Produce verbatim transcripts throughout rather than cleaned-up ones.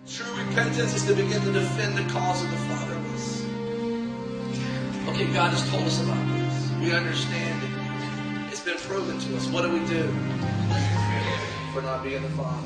True repentance is to begin to defend the cause of the fatherless. Okay, God has told us about this. We understand it. It's been proven to us. What do we do for not being the father?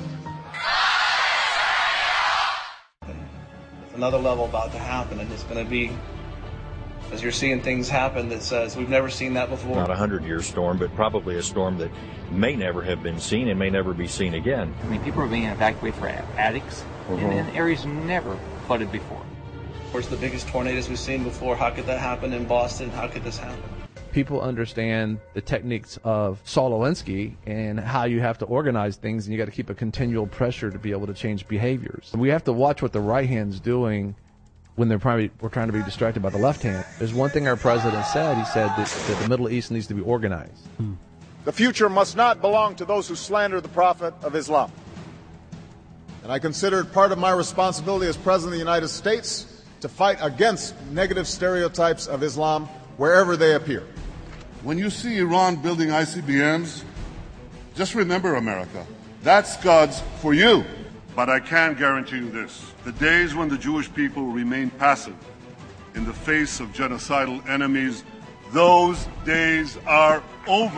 Another level about to happen, and it's going to be, as you're seeing things happen that says we've never seen that before. Not a hundred-year storm, but probably a storm that may never have been seen and may never be seen again. I mean, people are being evacuated for attics mm-hmm. in, in areas never flooded before. Of course, the biggest tornadoes we've seen before. How could that happen in Boston? How could this happen? People understand the techniques of Saul Alinsky and how you have to organize things, and you got to keep a continual pressure to be able to change behaviors. We have to watch what the right hand's doing when they're probably we're trying to be distracted by the left hand. There's one thing our president said. He said that, that the Middle East needs to be organized. The future must not belong to those who slander the Prophet of Islam. And I consider it part of my responsibility as President of the United States to fight against negative stereotypes of Islam wherever they appear. When you see Iran building I C B Ms, just remember, America, that's God's for you. But I can guarantee you this. The days when the Jewish people remain passive in the face of genocidal enemies, those days are over.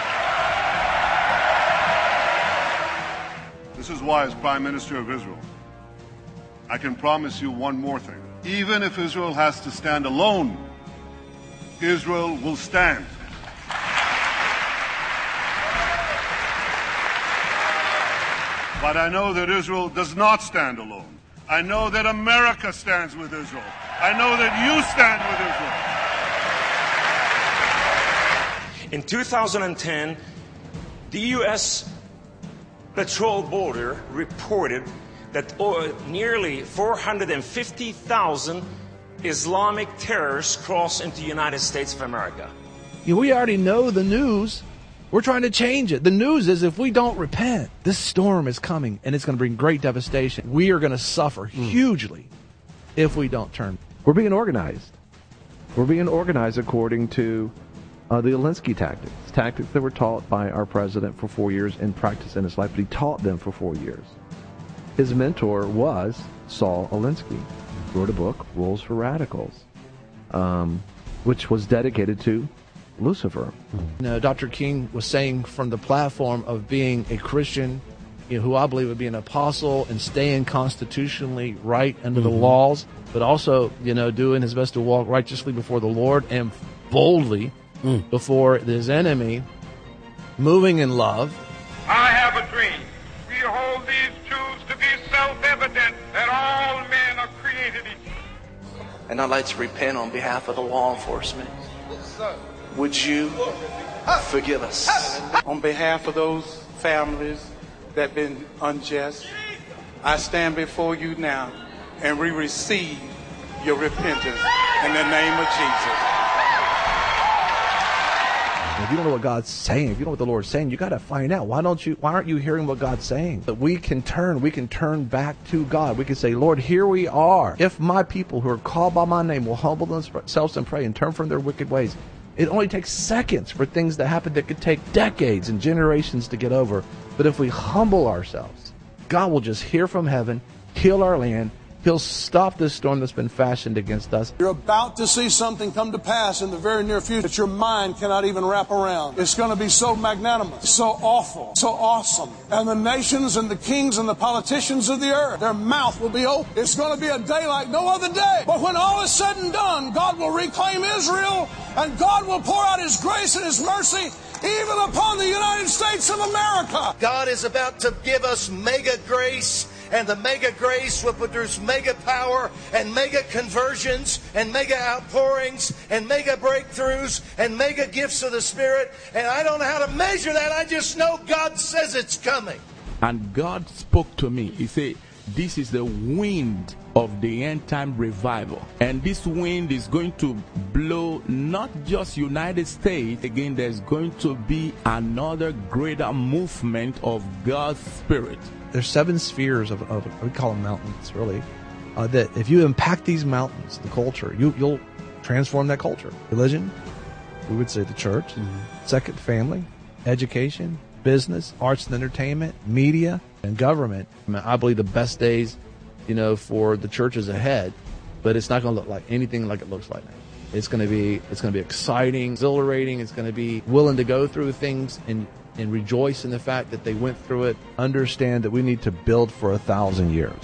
This is why, as Prime Minister of Israel, I can promise you one more thing. Even if Israel has to stand alone, Israel will stand. But I know that Israel does not stand alone. I know that America stands with Israel. I know that you stand with Israel. In two thousand ten, the U S Patrol Border reported that nearly four hundred fifty thousand Islamic terrorists crossed into the United States of America. You know, we already know the news. We're trying to change it. The news is if we don't repent, this storm is coming, and it's going to bring great devastation. We are going to suffer mm. hugely if we don't turn. We're being organized. We're being organized according to uh, the Alinsky tactics, tactics that were taught by our president for four years and practiced in his life, but he taught them for four years. His mentor was Saul Alinsky. He wrote a book, Rules for Radicals, um, which was dedicated to Lucifer. You know, Doctor King was saying from the platform of being a Christian, you know, who I believe would be an apostle and staying constitutionally right under mm-hmm. the laws, but also, you know, doing his best to walk righteously before the Lord and boldly mm. before his enemy, moving in love. I have a dream. We hold these truths to be self-evident that all men are created equal. And I'd like to repent on behalf of the law enforcement. Yes, sir. Would you forgive us? On behalf of those families that have been unjust, I stand before you now and we receive your repentance in the name of Jesus. If you don't know what God's saying, if you don't know what the Lord's saying, you got to find out. Why don't you? Why aren't you hearing what God's saying? That we can turn, we can turn back to God. We can say, Lord, here we are. If my people who are called by my name will humble themselves and pray and turn from their wicked ways. It only takes seconds for things to happen that could take decades and generations to get over. But if we humble ourselves, God will just hear from heaven, heal our land. He'll stop this storm that's been fashioned against us. You're about to see something come to pass in the very near future that your mind cannot even wrap around. It's going to be so magnanimous, so awful, so awesome. And the nations and the kings and the politicians of the earth, their mouth will be open. It's going to be a day like no other day. But when all is said and done, God will reclaim Israel, and God will pour out His grace and His mercy even upon the United States of America. God is about to give us mega grace. And the mega grace will produce mega power and mega conversions and mega outpourings and mega breakthroughs and mega gifts of the Spirit. And I don't know how to measure that. I just know God says it's coming. And God spoke to me. He said, this is the wind of the end time revival. And this wind is going to blow not just United States. Again, there's going to be another greater movement of God's Spirit. There's seven spheres of, of we call them mountains, really, uh, that if you impact these mountains, the culture, you, you'll transform that culture. Religion, we would say the church. Mm-hmm. Second, family, education, business, arts and entertainment, media, and government. I mean, I believe the best days you know, for the churches ahead, but it's not going to look like anything like it looks like now. It's going to be, it's going to be exciting, exhilarating. It's going to be willing to go through things and, and rejoice in the fact that they went through it. Understand that we need to build for a thousand years.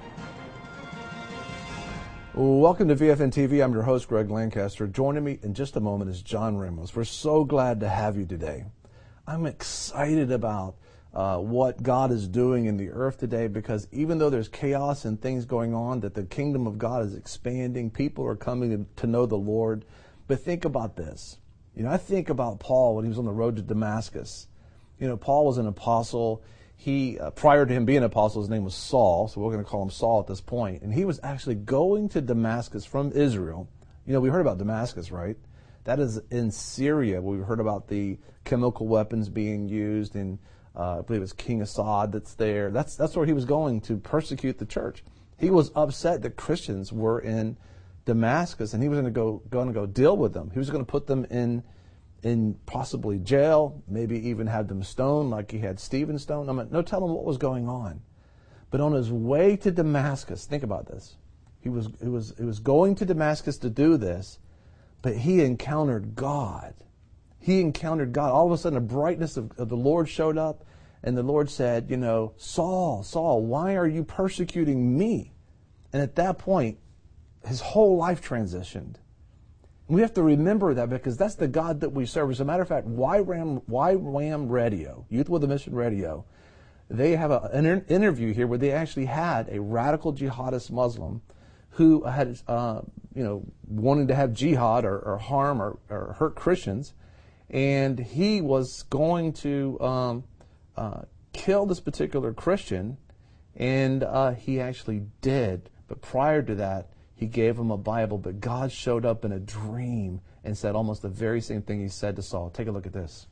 Welcome to V F N T V. I'm your host, Greg Lancaster. Joining me in just a moment is John Ramos. We're so glad to have you today. I'm excited about uh, what God is doing in the earth today, because even though there's chaos and things going on, that the kingdom of God is expanding. People are coming to know the Lord. But think about this. You know, I think about Paul when he was on the road to Damascus. You know, Paul was an apostle. He, uh, prior to him being an apostle, his name was Saul, so we're going to call him Saul at this point. And he was actually going to Damascus from Israel. You know, we heard about Damascus, right? That is in Syria. We heard about the chemical weapons being used, and uh, I believe it's King Assad that's there. That's that's where he was going to persecute the church. He was upset that Christians were in Damascus, and he was going to go going to go deal with them. He was going to put them in in possibly jail, maybe even have them stoned like he had Stephen stoned. I mean, no telling what was going on. But on his way to Damascus, think about this. He was he was he was going to Damascus to do this, but he encountered God. He encountered God. All of a sudden, a brightness of, of the Lord showed up, and the Lord said, you know, Saul, Saul, why are you persecuting me? And at that point, his whole life transitioned. We have to remember that, because that's the God that we serve. As a matter of fact, Y WAM, Y WAM Radio, Youth with a Mission Radio, they have a, an interview here where they actually had a radical jihadist Muslim who had, uh, you know, wanting to have jihad or, or harm or, or hurt Christians, and he was going to um, uh, kill this particular Christian, and uh, he actually did. But prior to that, he gave him a Bible, but God showed up in a dream and said almost the very same thing he said to Saul. Take a look at this.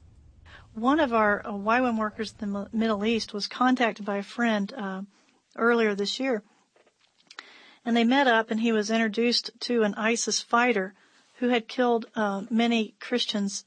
One of our uh, Y WAM workers in the Middle East was contacted by a friend uh, earlier this year. And they met up, and he was introduced to an ISIS fighter who had killed uh, many Christians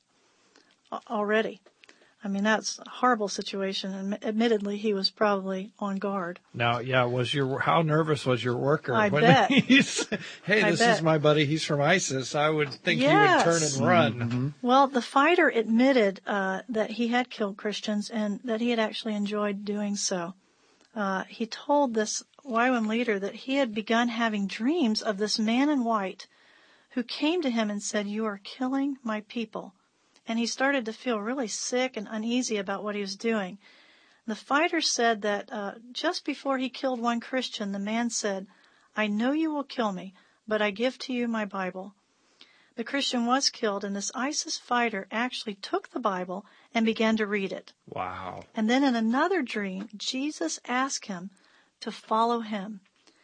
already. I mean, that's a horrible situation, and admittedly, he was probably on guard. Now, yeah, was your how nervous was your worker? I when bet. He's, hey, I this bet. is my buddy. He's from ISIS. I would think Yes. he would turn and run. Mm-hmm. Well, the fighter admitted uh, that he had killed Christians and that he had actually enjoyed doing so. Uh, he told this Y WAM leader that he had begun having dreams of this man in white who came to him and said, "You are killing my people." And he started to feel really sick and uneasy about what he was doing. The fighter said that uh, just before he killed one Christian, the man said, "I know you will kill me, but I give to you my Bible." The Christian was killed, and this ISIS fighter actually took the Bible and began to read it. Wow. And then in another dream, Jesus asked him to follow him.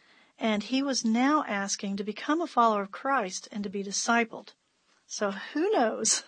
And he was now asking to become a follower of Christ and to be discipled. So who knows?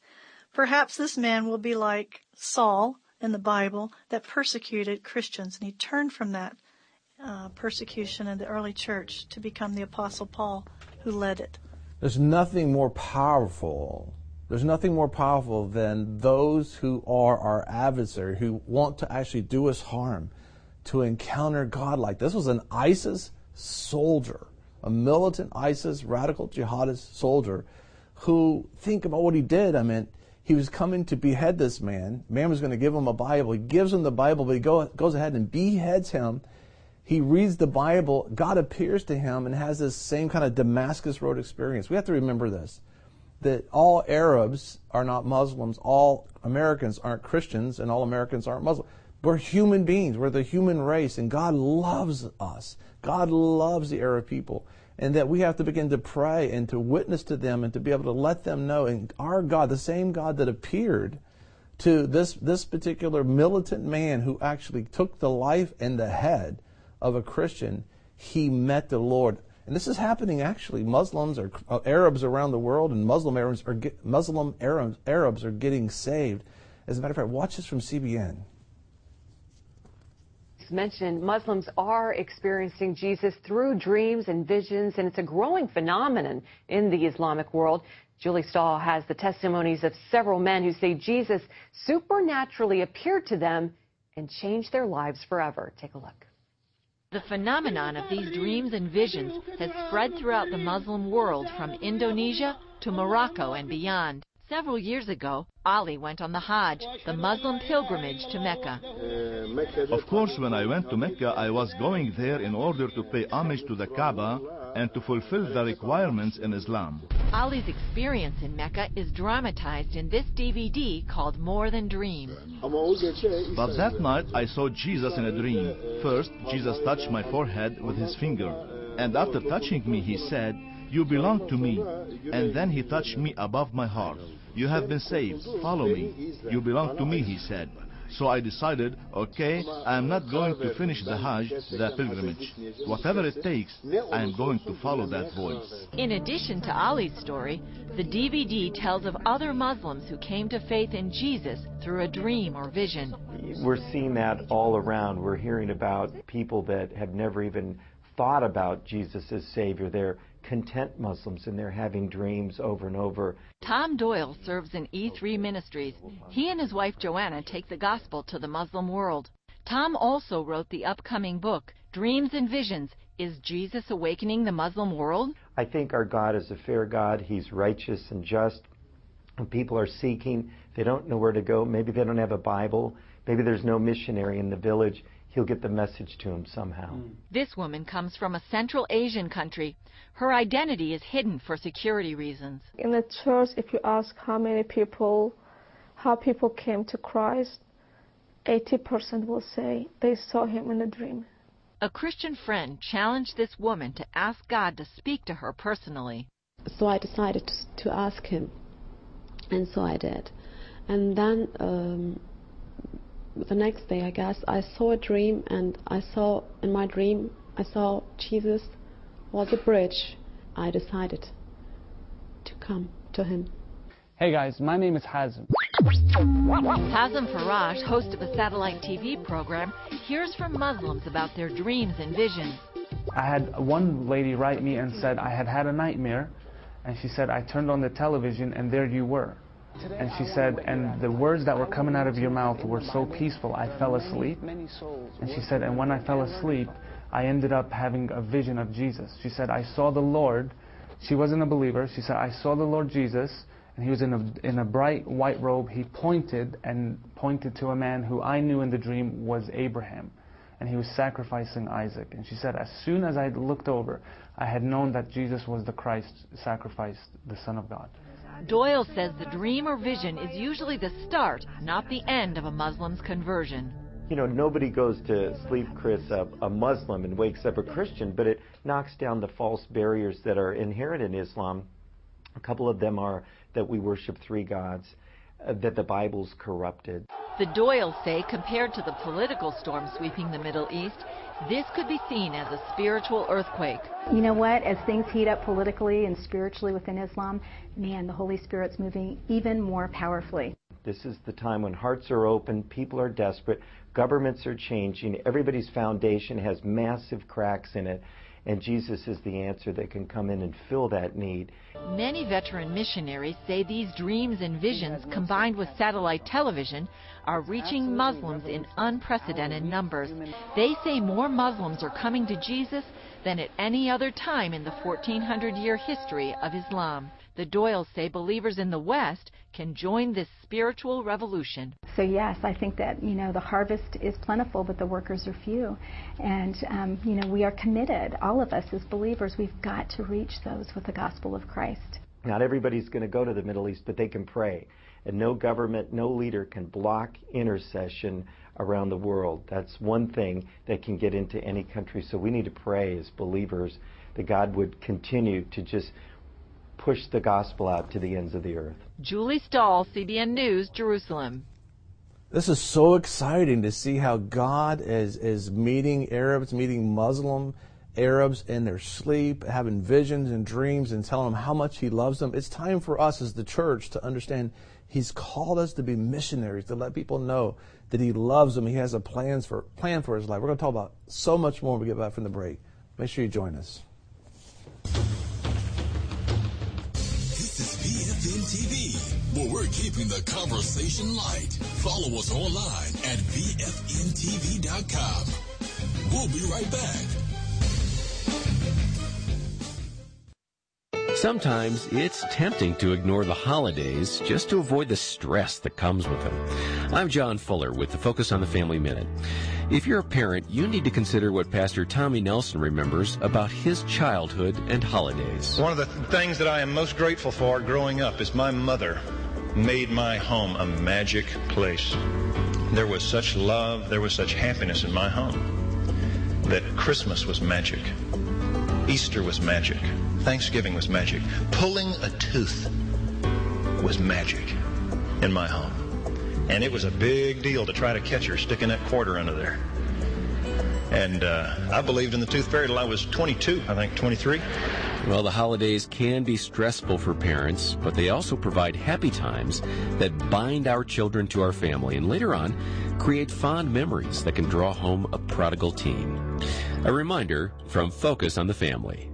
Perhaps this man will be like Saul in the Bible that persecuted Christians, and he turned from that uh, persecution in the early church to become the Apostle Paul, who led it. There's nothing more powerful. There's nothing more powerful than those who are our adversary, who want to actually do us harm, to encounter God like this. This was an ISIS soldier, a militant ISIS radical jihadist soldier, who, think about what he did. I mean, he was coming to behead this man. Man was going to give him a Bible. He gives him the Bible, but he go, goes ahead and beheads him. He reads the Bible. God appears to him and has this same kind of Damascus Road experience. We have to remember this, that all Arabs are not Muslims, all Americans aren't Christians, and all Americans aren't Muslims. We're human beings. We're the human race, and God loves us. God loves the Arab people. And that we have to begin to pray and to witness to them and to be able to let them know. And our God, the same God that appeared to this, this particular militant man who actually took the life and the head of a Christian, he met the Lord. And this is happening actually. Muslims or uh, Arabs around the world, and Muslim Arabs are get, Muslim Arabs, Arabs are getting saved. As a matter of fact, watch this from C B N. Mentioned, Muslims are experiencing Jesus through dreams and visions, and it's a growing phenomenon in the Islamic world. Julie Stahl has the testimonies of several men who say Jesus supernaturally appeared to them and changed their lives forever. Take a look. The phenomenon of these dreams and visions has spread throughout the Muslim world from Indonesia to Morocco and beyond. Several years ago, Ali went on the Hajj, the Muslim pilgrimage to Mecca. Of course, when I went to Mecca, I was going there in order to pay homage to the Kaaba and to fulfill the requirements in Islam. Ali's experience in Mecca is dramatized in this D V D called More Than Dreams. But that night, I saw Jesus in a dream. First, Jesus touched my forehead with his finger, and after touching me, he said, "You belong to me." And then he touched me above my heart. "You have been saved. Follow me." "You belong to me," he said. So I decided, okay, I am not going to finish the Hajj, the pilgrimage. Whatever it takes, I am going to follow that voice. In addition to Ali's story, the D V D tells of other Muslims who came to faith in Jesus through a dream or vision. We're seeing that all around. We're hearing about people that have never even thought about Jesus as Savior. They're content Muslims, and they're having dreams over and over. Tom Doyle serves in E three Ministries. He and his wife Joanna take the gospel to the Muslim world. Tom also wrote the upcoming book, Dreams and Visions, Is Jesus Awakening the Muslim World? I think our God is a fair God. He's righteous and just. When people are seeking, they don't know where to go. Maybe they don't have a Bible. Maybe there's no missionary in the village. He'll get the message to him somehow. This woman comes from a Central Asian country. Her identity is hidden for security reasons. In the church, if you ask how many people, how people came to Christ, eighty percent will say they saw him in a dream. A Christian friend challenged this woman to ask God to speak to her personally. So I decided to, to ask him, and so I did. And then um, the next day, I guess, I saw a dream, and I saw, in my dream, I saw Jesus was a bridge. I decided to come to him. Hey guys, my name is Hazem. Hazem Faraj, host of a satellite T V program, hears from Muslims about their dreams and visions. I had one lady write me and said I had had a nightmare, and she said I turned on the television and there you were. And she said, and the words that were coming out of your mouth were so peaceful, I fell asleep. And she said, and when I fell asleep, I ended up having a vision of Jesus. She said, I saw the Lord. She wasn't a believer. She said, I saw the Lord Jesus, and he was in a, in a bright white robe. He pointed and pointed to a man who I knew in the dream was Abraham, and he was sacrificing Isaac. And she said, as soon as I looked over, I had known that Jesus was the Christ, sacrificed, the Son of God. Doyle says the dream or vision is usually the start, not the end of a Muslim's conversion. You know, nobody goes to sleep, Chris, a, a Muslim and wakes up a Christian, but it knocks down the false barriers that are inherent in Islam. A couple of them are that we worship three gods, uh, that the Bible's corrupted. The Doyles say, compared to the political storm sweeping the Middle East, this could be seen as a spiritual earthquake. You know what? As things heat up politically and spiritually within Islam, man, the Holy Spirit's moving even more powerfully. This is the time when hearts are open, people are desperate, governments are changing, everybody's foundation has massive cracks in it, and Jesus is the answer that can come in and fill that need. Many veteran missionaries say these dreams and visions, combined with satellite television, are reaching Muslims in unprecedented numbers. They say more Muslims are coming to Jesus than at any other time in the fourteen hundred year history of Islam. The Doyles say believers in the West can join this spiritual revolution. So yes, I think that, you know, the harvest is plentiful, but the workers are few. And, um, you know, we are committed, all of us as believers, we've got to reach those with the gospel of Christ. Not everybody's going to go to the Middle East, but they can pray. And no government, no leader can block intercession around the world. That's one thing that can get into any country. So we need to pray as believers that God would continue to just push the gospel out to the ends of the earth. Julie Stahl, C B N News, Jerusalem. This is so exciting to see how God is, is meeting Arabs, meeting Muslim Arabs in their sleep, having visions and dreams and telling them how much He loves them. It's time for us as the church to understand He's called us to be missionaries, to let people know that He loves them. He has a plans for, plan for His life. We're going to talk about so much more when we get back from the break. Make sure you join us. B F M T V, where we're keeping the conversation light. Follow us online at B F M T V dot com. We'll be right back. Sometimes it's tempting to ignore the holidays just to avoid the stress that comes with them. I'm John Fuller with the Focus on the Family Minute. If you're a parent, you need to consider what Pastor Tommy Nelson remembers about his childhood and holidays. One of the things that I am most grateful for growing up is my mother made my home a magic place. There was such love, there was such happiness in my home that Christmas was magic. Easter was magic. Thanksgiving was magic. Pulling a tooth was magic in my home. And it was a big deal to try to catch her sticking that quarter under there. And uh, I believed in the tooth fairy till I was twenty-two, I think, twenty-three. Well, the holidays can be stressful for parents, but they also provide happy times that bind our children to our family and later on create fond memories that can draw home a prodigal teen. A reminder from Focus on the Family.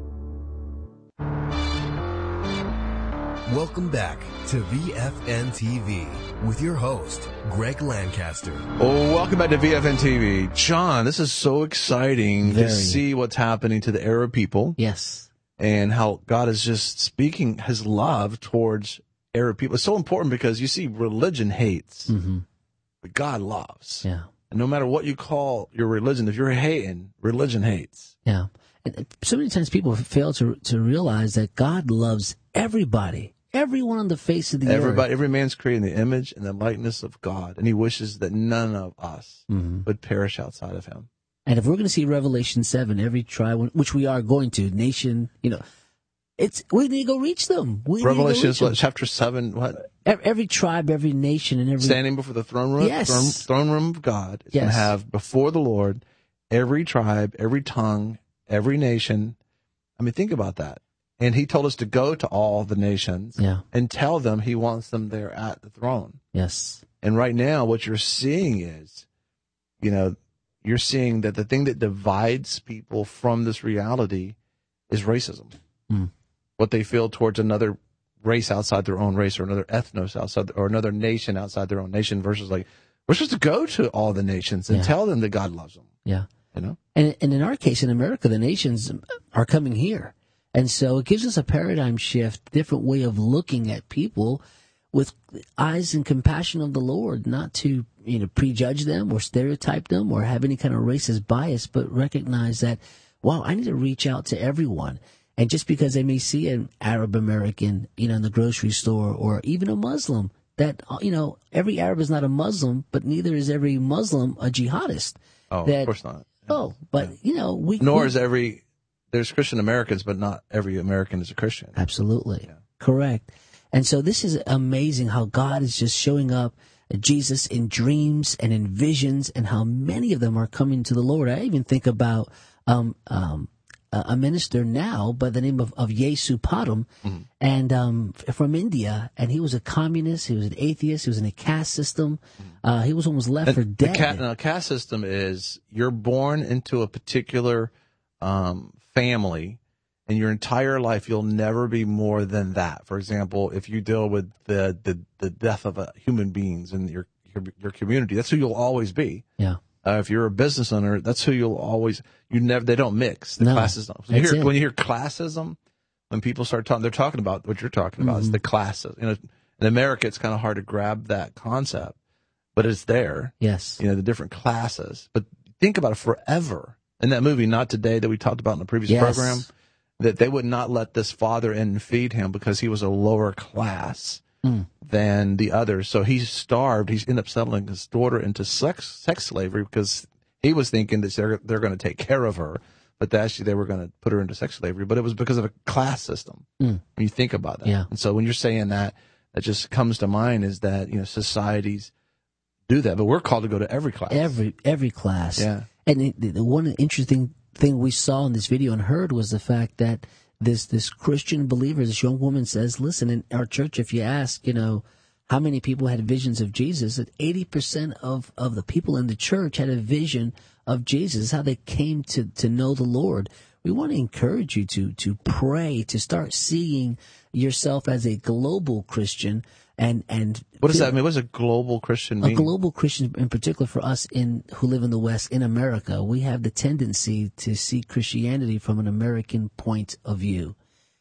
Welcome back to V F N T V with your host, Greg Lancaster. Oh, welcome back to V F N T V. John, this is so exciting Very. to see what's happening to the Arab people. Yes. And how God is just speaking his love towards Arab people. It's so important because you see religion hates, mm-hmm. but God loves. Yeah. And no matter what you call your religion, if you're hating, religion hates. Yeah. And so many times people fail to to realize that God loves everybody. Everyone on the face of the Everybody, earth. every man's created in the image and the likeness of God, and he wishes that none of us mm-hmm. would perish outside of him. And if we're going to see Revelation seven, every tribe, which we are going to, nation, you know, it's we need to go reach them. We Revelation need to go reach is what, chapter seven, what? Every, every tribe, every nation, and every... Standing before the throne room, yes. throne, throne room of God. It's yes. going to have before the Lord every tribe, every tongue, every nation. I mean, think about that. And he told us to go to all the nations yeah. and tell them he wants them there at the throne. Yes. And right now, what you're seeing is, you know, you're seeing that the thing that divides people from this reality is racism. Mm. What they feel towards another race outside their own race or another ethnos outside or another nation outside their own nation versus like, we're supposed to go to all the nations and yeah. tell them that God loves them. Yeah. You know? And, and in our case, in America, the nations are coming here. And so it gives us a paradigm shift, different way of looking at people with eyes and compassion of the Lord, not to, you know, prejudge them or stereotype them or have any kind of racist bias, but recognize that, wow, I need to reach out to everyone. And just because they may see an Arab American, you know, in the grocery store or even a Muslim, that, you know, every Arab is not a Muslim, but neither is every Muslim a jihadist. Oh, that, of course not. Oh, but, yeah. you know, we... Nor we, is every... There's Christian Americans, but not every American is a Christian. Absolutely. Yeah. Correct. And so this is amazing how God is just showing up, Jesus, in dreams and in visions, and how many of them are coming to the Lord. I even think about um, um, a minister now by the name of, of Yesu Padam, mm-hmm. and um, from India, and he was a communist, he was an atheist, he was in a caste system. Uh, he was almost left and for dead. The ca- no, caste system is you're born into a particular um, family, and your entire life you'll never be more than that. For example, if you deal with the the, the death of a human beings in your, your your community, that's who you'll always be. Yeah. Uh, if you're a business owner, that's who you'll always. You never. They don't mix. The no, classes don't. When you, hear, when you hear classism, when people start talking, they're talking about what you're talking about. Mm-hmm. It's the classes. You know, in America, it's kind of hard to grab that concept, but it's there. Yes. You know, the different classes. But think about it forever. In that movie, Not Today, that we talked about in the previous yes. program, that they would not let this father in and feed him because he was a lower class mm. than the others. So he starved. He ended up settling his daughter into sex sex slavery because he was thinking that they're, they're going to take care of her, but actually they were going to put her into sex slavery. But it was because of a class system. Mm. When you think about that. Yeah. And so when you're saying that, that just comes to mind is that, you know, societies do that, but we're called to go to every class. Every every class. Yeah. And it, the one interesting thing we saw in this video and heard was the fact that this this Christian believer, this young woman says, listen, in our church, if you ask, you know, how many people had visions of Jesus, that eighty percent of, of the people in the church had a vision of Jesus, how they came to, to know the Lord. We want to encourage you to to pray, to start seeing yourself as a global Christian, And and what does that mean? What does a global Christian mean? A global Christian, in particular for us in who live in the West, in America, we have the tendency to see Christianity from an American point of view.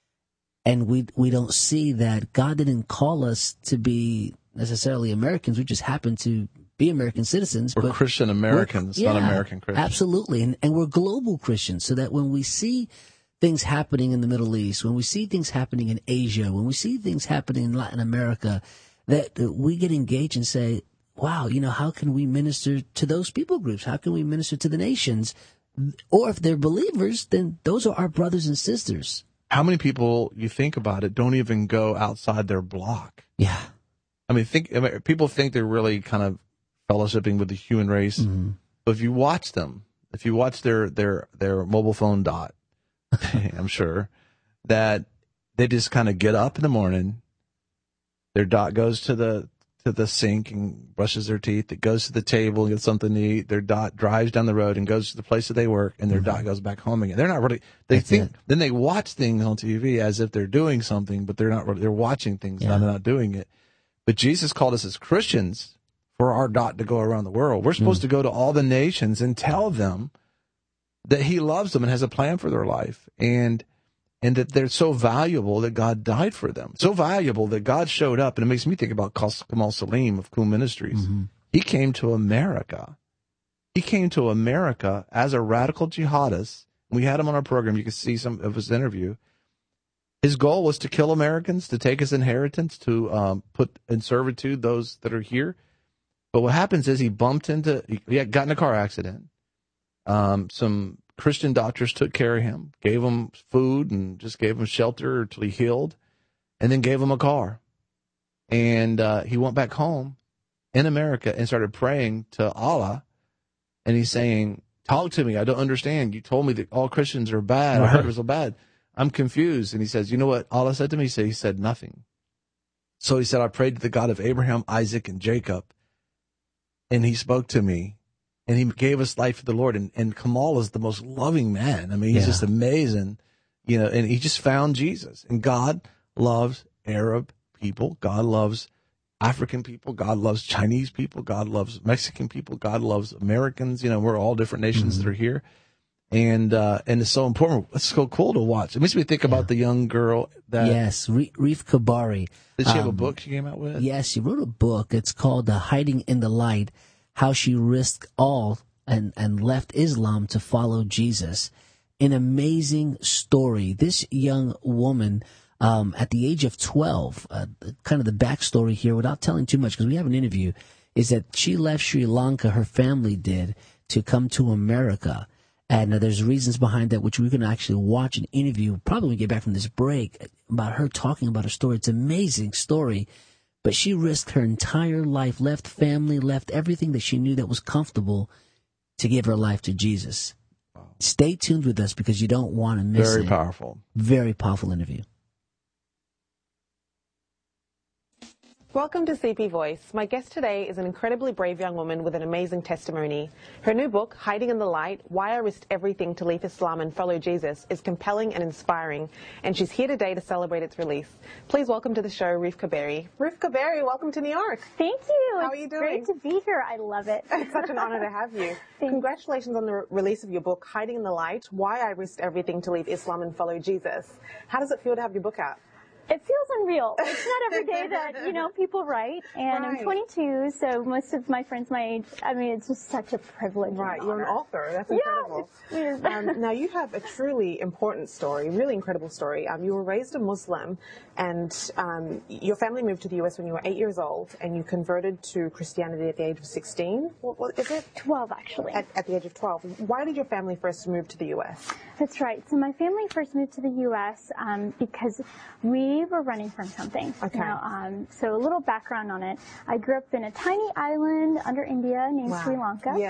And we we don't see that God didn't call us to be necessarily Americans. We just happen to be American citizens. We're but Christian Americans, yeah, not American Christians. Absolutely. And, and we're global Christians, so that when we see things happening in the Middle East, when we see things happening in Asia, when we see things happening in Latin America, that we get engaged and say, wow, you know, how can we minister to those people groups? How can we minister to the nations? Or if they're believers, then those are our brothers and sisters. How many people, you think about it, don't even go outside their block? Yeah. I mean, think I mean, people think they're really kind of fellowshipping with the human race. Mm-hmm. But if you watch them, if you watch their, their, their mobile phone dot, I'm sure that they just kind of get up in the morning. Their dot goes to the to the sink and brushes their teeth. It goes to the table and gets something to eat. Their dot drives down the road and goes to the place that they work, and their mm-hmm. dot goes back home again. They're not really. They That's think it. Then they watch things on T V as if they're doing something, but they're not. Really, they're watching things, yeah. not not doing it. But Jesus called us as Christians for our dot to go around the world. We're supposed mm. to go to all the nations and tell them that He loves them and has a plan for their life, and and that they're so valuable that God died for them. So valuable that God showed up, and it makes me think about Kamal Salim of Cool Ministries. Mm-hmm. He came to America. He came to America as a radical jihadist. We had him on our program. You can see some of his interview. His goal was to kill Americans, to take his inheritance, to um, put in servitude those that are here. But what happens is he bumped into, he had got in a car accident. Um, some Christian doctors took care of him, gave him food and just gave him shelter until he healed, and then gave him a car. And uh, he went back home in America and started praying to Allah. And he's saying, talk to me. I don't understand. You told me that all Christians are bad. I heard it was so bad. I'm confused. And he says, you know what Allah said to me? He said, he said nothing. So he said, I prayed to the God of Abraham, Isaac, and Jacob. And he spoke to me. And he gave us life for the Lord. And, and Kamal is the most loving man. I mean, he's yeah. just amazing. You know, and he just found Jesus. And God loves Arab people. God loves African people. God loves Chinese people. God loves Mexican people. God loves Americans. You know, we're all different nations mm-hmm. that are here. And uh, and it's so important. It's so cool to watch. It makes me think yeah. about the young girl that... Yes, Reef Kabari. Did she have um, a book she came out with? Yes, she wrote a book. It's called uh, Hiding in the Light, How She Risked All and, and Left Islam to Follow Jesus. An amazing story. This young woman, um, at the age of twelve, uh, kind of the backstory here, without telling too much, because we have an interview, is that she left Sri Lanka, her family did, to come to America. And uh, there's reasons behind that, which we can actually watch an interview, probably when we get back from this break, about her talking about her story. It's an amazing story. But she risked her entire life, left family, left everything that she knew that was comfortable to give her life to Jesus. Stay tuned with us because you don't want to miss it. Very powerful. Very powerful interview. Welcome to C P Voice. My guest today is an incredibly brave young woman with an amazing testimony. Her new book, Hiding in the Light, Why I Risked Everything to Leave Islam and Follow Jesus, is compelling and inspiring, and she's here today to celebrate its release. Please welcome to the show, Reef Kabari. Reef Kabari, welcome to New York. Thank you. How are you doing? Great to be here. I love it. It's such an honor to have you. Congratulations on the re- release of your book, Hiding in the Light, Why I Risked Everything to Leave Islam and Follow Jesus. How does it feel to have your book out? It feels unreal. It's not every day that, you know, people write, and right. I'm twenty-two, so most of my friends my age, I mean, it's just such a privilege. Right, you're an author. That's incredible. Yeah, it's weird. um, now, you have a truly important story, really incredible story. Um, you were raised a Muslim, and um, your family moved to the U S when you were eight years old, and you converted to Christianity at the age of sixteen. What, what is it? twelve, actually. At, at the age of twelve. Why did your family first move to the U S? That's right. So my family first moved to the U S um, because we were running from something. Okay. Now, um, so a little background on it. I grew up in a tiny island under India named wow. Sri Lanka. Yes.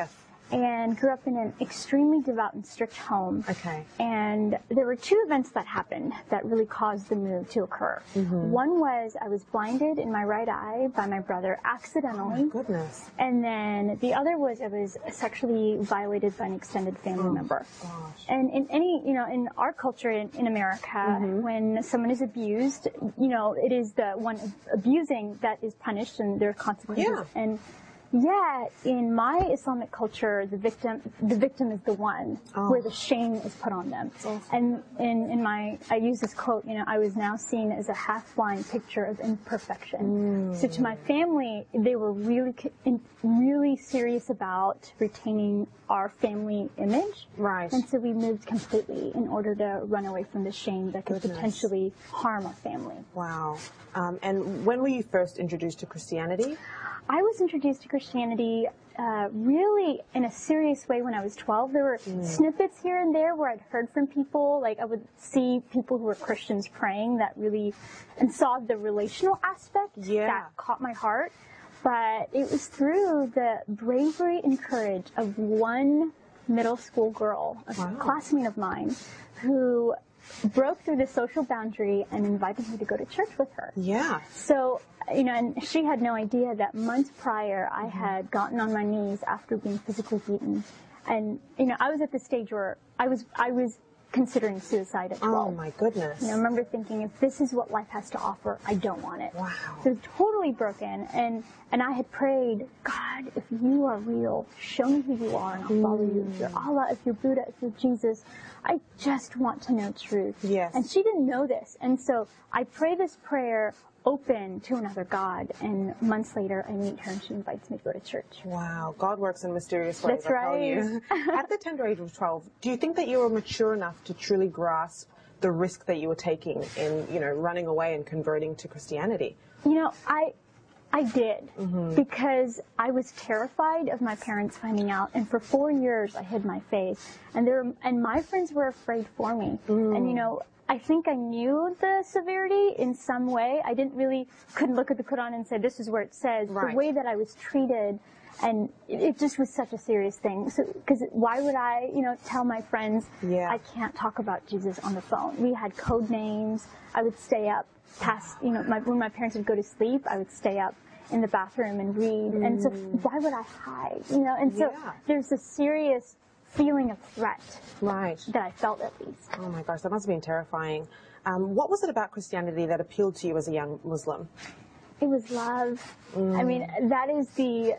and grew up in an extremely devout and strict home. Okay. And there were two events that happened that really caused the move to occur. Mm-hmm. One was I was blinded in my right eye by my brother accidentally. Oh, my goodness. And then the other was I was sexually violated by an extended family Oh, member. gosh. And in any, you know, in our culture in, in America, Mm-hmm. when someone is abused, you know, it is the one abusing that is punished and there are consequences. Yeah. And yet, in my Islamic culture, the victim, the victim is the one Oh. where the shame is put on them. And in, in my, I use this quote, you know, I was now seen as a half-blind picture of imperfection. Mm. So to my family, they were really, c- in, really serious about retaining our family image. Right. And so we moved completely in order to run away from the shame that could Goodness. potentially harm our family. Wow. Um, and when were you first introduced to Christianity? I was introduced to Christianity uh, really in a serious way when I was twelve. There were Mm. snippets here and there where I'd heard from people. Like I would see people who were Christians praying that really, and saw the relational aspect Yeah. that caught my heart. But it was through the bravery and courage of one middle school girl, a Wow. classmate of mine, who broke through the social boundary and invited me to go to church with her. Yeah. So, you know, and she had no idea that months prior I Mm-hmm. had gotten on my knees after being physically beaten. And, you know, I was at the stage where I was, I was considering suicide at twelve. Oh, my goodness. You know, I remember thinking, if this is what life has to offer, I don't want it. Wow. So it was totally broken. And, and I had prayed, God, if you are real, show me who you are and I'll follow you. If you're Allah, if you're Buddha, if you're Jesus, I just want to know truth. Yes. And she didn't know this. And so I pray this prayer open to another God, and months later I meet her and she invites me to go to church. Wow, God works in mysterious ways. That's I tell right. you. At the tender age of twelve, do you think that you were mature enough to truly grasp the risk that you were taking in, you know, running away and converting to Christianity? You know, I I did, Mm-hmm. because I was terrified of my parents finding out, and for four years I hid my face, and there and my friends were afraid for me. Mm. And you know, I think I knew the severity in some way. I didn't really couldn't look at the Quran and say this is where it says. Right. The way that I was treated, and it, it just was such a serious thing. So, because why would I, you know, tell my friends Yeah. I can't talk about Jesus on the phone? We had code names. I would stay up past, you know, my, when my parents would go to sleep, I would stay up in the bathroom and read. Mm. And so why would I hide, you know? And so Yeah. there's a serious feeling of threat. Right. That I felt at least. Oh my gosh, that must have been terrifying. Um, what was it about Christianity that appealed to you as a young Muslim? It was love. Mm. I mean, that is the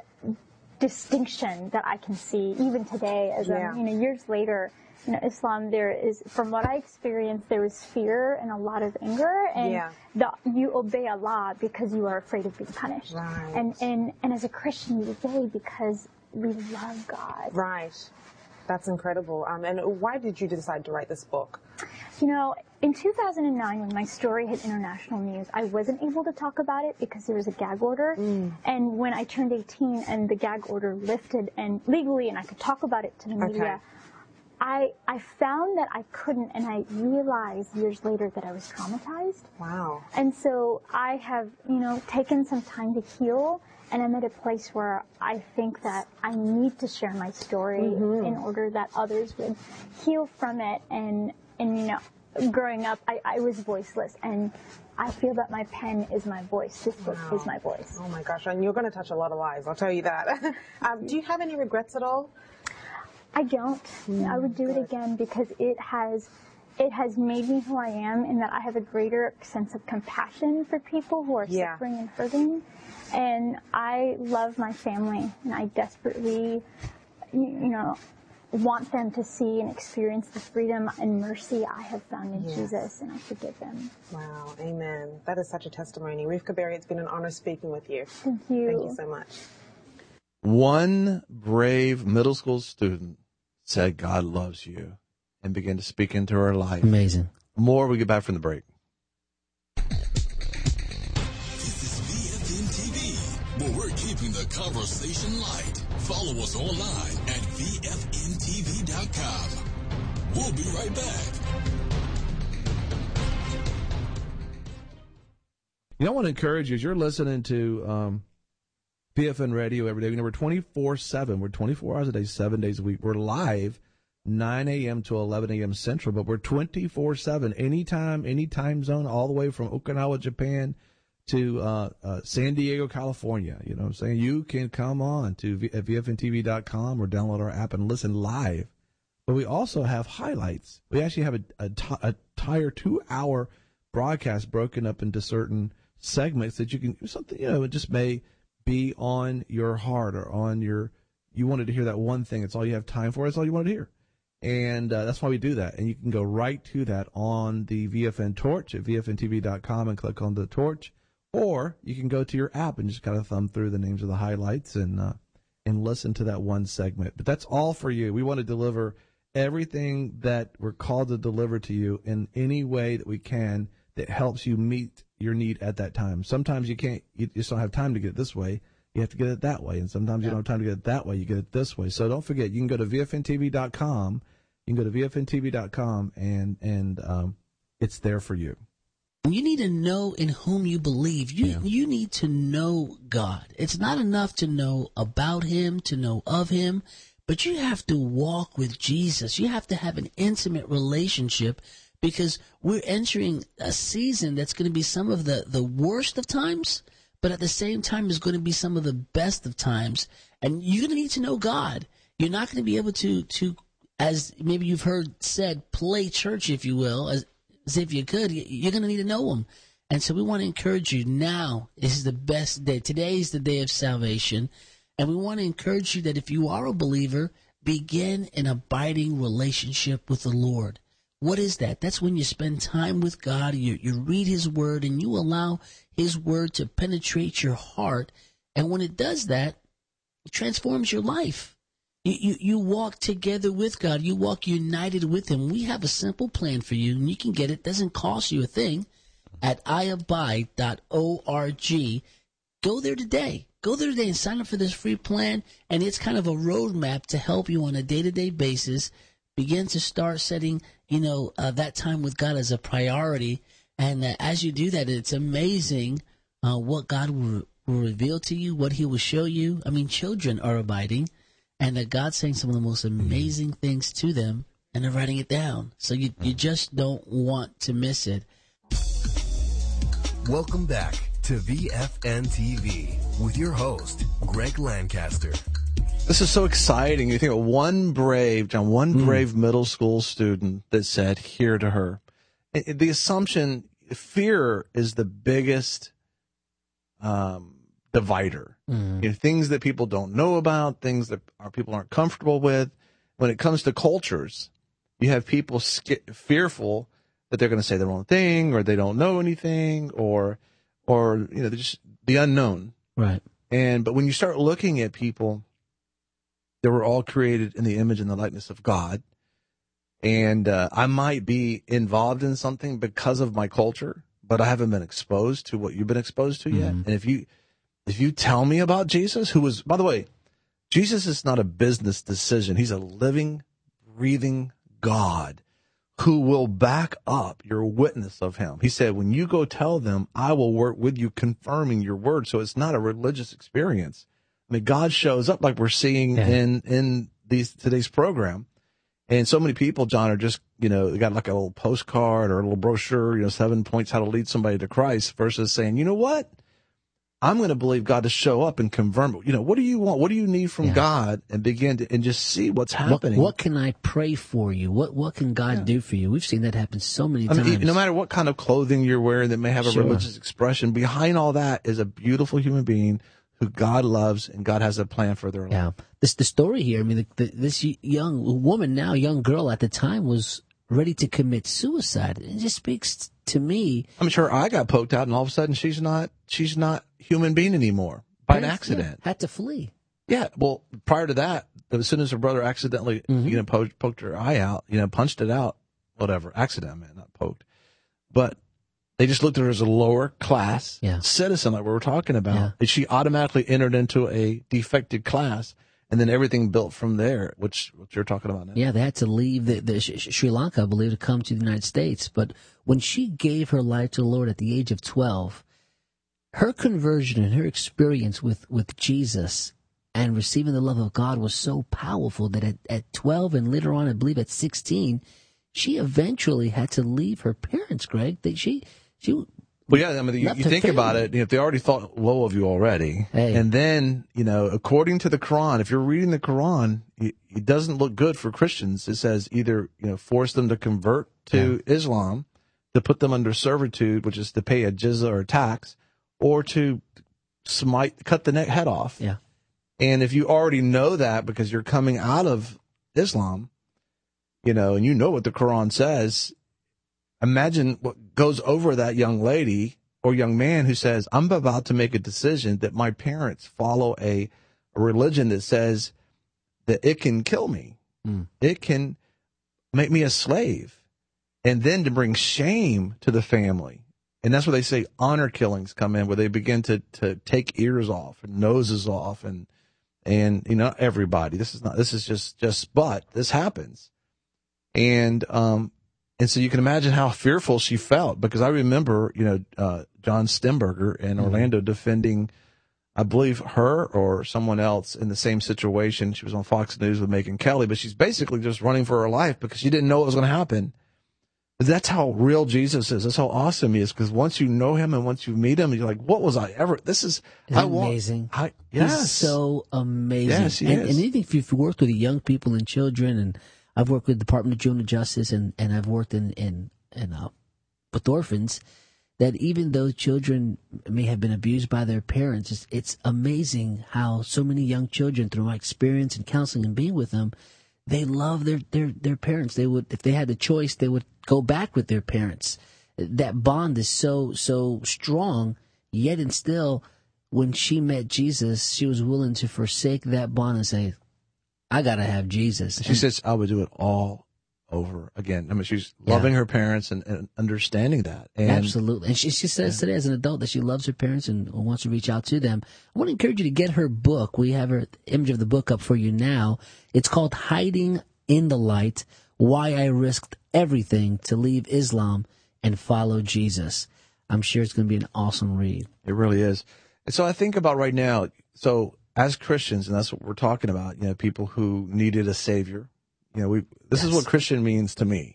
distinction that I can see even today as Yeah. I'm, you know, years later. You know, Islam, there is, from what I experienced, there was fear and a lot of anger, and Yeah. the, you obey Allah because you are afraid of being punished. Right. And, and, and as a Christian, you obey because we love God. Right. That's incredible. Um, and why did you decide to write this book? You know, in two thousand nine, when my story hit international news, I wasn't able to talk about it because there was a gag order. Mm. And when I turned eighteen and the gag order lifted and legally, and I could talk about it to the media, Okay. I, I found that I couldn't, and I realized years later that I was traumatized. Wow. And so I have, you know, taken some time to heal, and I'm at a place where I think that I need to share my story Mhm. in order that others would heal from it. And, and you know, growing up, I, I was voiceless, and I feel that my pen is my voice. This book Wow. is my voice. Oh my gosh, and you're going to touch a lot of lives, I'll tell you that. um, do you have any regrets at all? I don't. I would do it again because it has it has made me who I am, in that I have a greater sense of compassion for people who are Yeah. suffering and hurting. And I love my family, and I desperately, you you know, want them to see and experience the freedom and mercy I have found in Yes. Jesus, and I forgive them. Wow, amen. That is such a testimony. Rivka Berry, it's been an honor speaking with you. Thank you. Thank you so much. One brave middle school student said God loves you and began to speak into her life. Amazing. More when we get back from the break. This is V F M T V, where we're keeping the conversation light. Follow us online at V F M T V dot com. We'll be right back. You know, I want to encourage you as you're listening to um, V F N Radio every day. You know, we're twenty-four seven. We're twenty-four hours a day, seven days a week. We're live nine a.m. to eleven a.m. Central, but we're twenty-four seven, anytime, any time zone, all the way from Okinawa, Japan, to uh, uh, San Diego, California. You know what I'm saying? You can come on to v- at V F N T V dot com or download our app and listen live. But we also have highlights. We actually have a, a, t- a entire two-hour broadcast broken up into certain segments that you can, something, you know, it just may be on your heart or on your, you wanted to hear that one thing. It's all you have time for. It's all you wanted to hear. And uh, that's why we do that. And you can go right to that on the V F N Torch at V F N T V dot com and click on the torch. Or you can go to your app and just kind of thumb through the names of the highlights and uh, and listen to that one segment. But that's all for you. We want to deliver everything that we're called to deliver to you in any way that we can that helps you meet your need at that time. Sometimes you can't, you just don't have time to get it this way. You have to get it that way. And sometimes yeah. you don't have time to get it that way. You get it this way. So don't forget, you can go to V F N T V dot com. You can go to V F N T V dot com and, and um, it's there for you. You need to know in whom you believe. You, Yeah. you need to know God. It's not enough to know about him, to know of him, but you have to walk with Jesus. You have to have an intimate relationship, because we're entering a season that's going to be some of the, the worst of times, but at the same time is going to be some of the best of times. And you're going to need to know God. You're not going to be able to, to, as maybe you've heard said, play church, if you will, as, as if you could. You're going to need to know him. And so we want to encourage you now. This is the best day. Today is the day of salvation. And we want to encourage you that if you are a believer, begin an abiding relationship with the Lord. What is that? That's when you spend time with God, you, you read his word, and you allow his word to penetrate your heart. And when it does that, it transforms your life. You, you, you walk together with God. You walk united with him. We have a simple plan for you, and you can get it. It doesn't cost you a thing at i abide dot org. Go there today. Go there today and sign up for this free plan, and it's kind of a roadmap to help you on a day-to-day basis begin to start setting, you know, uh, that time with God as a priority. And uh, as you do that, it's amazing uh, what God will, will reveal to you, what he will show you. I mean, children are abiding, and uh, God's saying some of the most amazing things to them, and they're writing it down. So you, you just don't want to miss it. Welcome back to V F N T V with your host, Greg Lancaster. This is so exciting. You think of one brave, John, one mm. brave middle school student that said, "Hear to her." It, the assumption, fear is the biggest um, divider. Mm. You know, things that people don't know about, things that our people aren't comfortable with. When it comes to cultures, you have people sca- fearful that they're going to say the wrong thing, or they don't know anything, or, or you know, they're just the unknown. Right. And but when you start looking at people, they were all created in the image and the likeness of God. And uh, I might be involved in something because of my culture, but I haven't been exposed to what you've been exposed to mm-hmm. yet. And if you if you tell me about Jesus, who was, by the way, Jesus is not a business decision. He's a living, breathing God who will back up your witness of him. He said, when you go tell them, I will work with you confirming your word. So it's not a religious experience. I mean, God shows up like we're seeing yeah. in, in these today's program. And so many people, John, are just, you know, they got like a little postcard or a little brochure, you know, seven points how to lead somebody to Christ, versus saying, you know what? I'm going to believe God to show up and confirm. You know, what do you want? What do you need from yeah. God? And begin to, and just see what's happening. What, what can I pray for you? What, what can God yeah. do for you? We've seen that happen so many I times. mean, no matter what kind of clothing you're wearing that may have a sure. religious expression, behind all that is a beautiful human being who God loves, and God has a plan for their life. Yeah. This, the story here, I mean, the, the, this young woman now, young girl at the time, was ready to commit suicide. It just speaks to me. I'm sure I got poked out, and all of a sudden she's not, she's not human being anymore by an accident. Yeah, had to flee. Yeah. Well, prior to that, as soon as her brother accidentally, mm-hmm. you know, poked, poked her eye out, you know, punched it out, whatever, accident, man, not poked. But they just looked at her as a lower class yeah. citizen, like we were talking about. Yeah. And she automatically entered into a defected class, and then everything built from there, which what you're talking about now. Yeah, they had to leave the, the Sri Lanka, I believe, to come to the United States. But when she gave her life to the Lord at the age of twelve, her conversion and her experience with, with Jesus and receiving the love of God was so powerful that at, at twelve and later on, I believe at sixteen, she eventually had to leave her parents, Greg. That she, she Well, yeah, I mean, you, you think family. about it, you know, they already thought low of you already. Hey. And then, you know, according to the Quran, if you're reading the Quran, it, it doesn't look good for Christians. It says either, you know, force them to convert to yeah. Islam, to put them under servitude, which is to pay a jizya or a tax, or to smite, cut the neck head off. Yeah. And if you already know that because you're coming out of Islam, you know, and you know what the Quran says, imagine what goes over that young lady or young man who says, I'm about to make a decision that my parents follow a, a religion that says that it can kill me. Mm. It can make me a slave. And then to bring shame to the family. And that's where they say honor killings come in, where they begin to, to take ears off and noses off and, and, you know, everybody, this is not, this is just, just, but this happens. And, um, and so you can imagine how fearful she felt, because I remember, you know, uh, John Stemberger in Orlando mm-hmm. defending, I believe, her or someone else in the same situation. She was on Fox News with Megyn Kelly, but she's basically just running for her life because she didn't know what was going to happen. But that's how real Jesus is. That's how awesome he is. Because once you know him and once you meet him, you're like, what was I ever? This is Isn't I want, amazing. I, yes. He's so amazing. Yes, he and, is. and even if you've worked with young people and children, and I've worked with the Department of Juvenile Justice, and, and I've worked in in, in uh, with orphans, that even though children may have been abused by their parents, it's, it's amazing how so many young children, through my experience and counseling and being with them, they love their, their, their parents. They would, if they had the choice, they would go back with their parents. That bond is so, so strong, yet and still, when she met Jesus, she was willing to forsake that bond and say, I gotta have Jesus. She and, says, I would do it all over again. I mean, she's loving yeah. her parents and, and understanding that. And, absolutely. And she, she says yeah. today as an adult that she loves her parents and wants to reach out to them. I want to encourage you to get her book. We have her image of the book up for you now. It's called Hiding in the Light, Why I Risked Everything to Leave Islam and Follow Jesus. I'm sure it's going to be an awesome read. It really is. And so I think about right now, so as Christians, and that's what we're talking about, you know, people who needed a savior. You know, we, this yes. is what Christian means to me.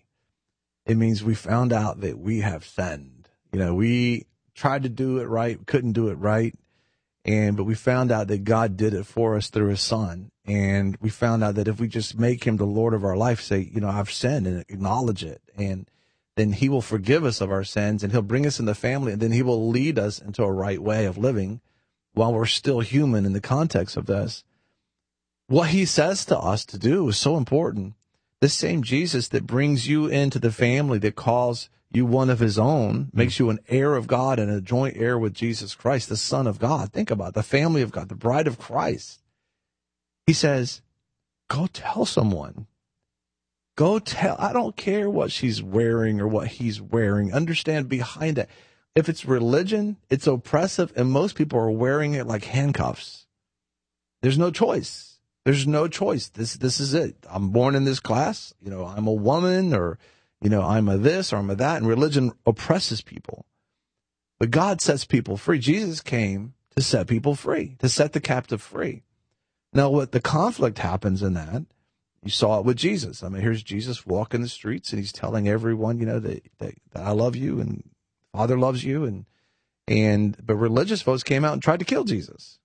It means we found out that we have sinned. You know, we tried to do it right, couldn't do it right. And, but we found out that God did it for us through his son. And we found out that if we just make him the Lord of our life, say, you know, I've sinned, and acknowledge it. And then he will forgive us of our sins, and he'll bring us in the family, and then he will lead us into a right way of living while we're still human in the context of this. What he says to us to do is so important. This same Jesus that brings you into the family, that calls you one of his own, makes you an heir of God and a joint heir with Jesus Christ, the Son of God. Think about it, the family of God, the bride of Christ. He says, go tell someone. Go tell. I don't care what she's wearing or what he's wearing. Understand behind it. If it's religion, it's oppressive, and most people are wearing it like handcuffs. There's no choice. There's no choice. This this is it. I'm born in this class. You know, I'm a woman, or, you know, I'm a this or I'm a that. And religion oppresses people. But God sets people free. Jesus came to set people free, to set the captive free. Now, what the conflict happens in that, you saw it with Jesus. I mean, here's Jesus walking the streets, and he's telling everyone, you know, that, that, that I love you and Father loves you. And, and, but religious folks came out and tried to kill Jesus.